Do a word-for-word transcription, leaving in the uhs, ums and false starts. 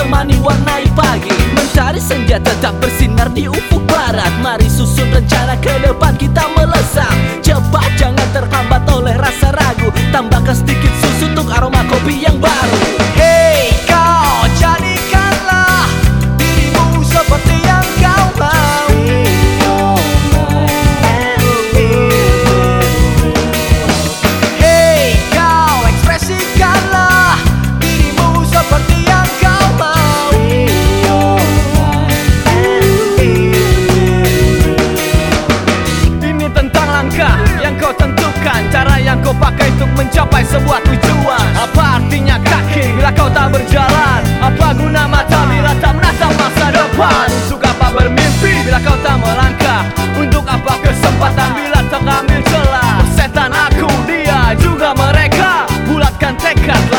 menemani warnai pagi. Mentari senja tetap bersinar di ufuk barat. Mari susun rencana ke depan kita melesat. Cepat jangan terhambat oleh rasa ragu. Tambahkan sedikit susu untuk aroma kopi yang baru. Hey kau, jadikanlah dirimu seperti yang kau mau. Hey kau, ekspresikanlah dirimu seperti yang kau mau. Ini tentang langkah yang kau tentukan, cara yang kau pakai untuk mencapai sebuah tujuan. Apa artinya kaki bila kau tak berjalan? Apa guna mata bila tak menatap masa depan? Untuk apa bermimpi bila kau tak melangkah? Untuk apa kesempatan bila tak ambil celah? Setan aku, dia juga mereka, bulatkan tekad.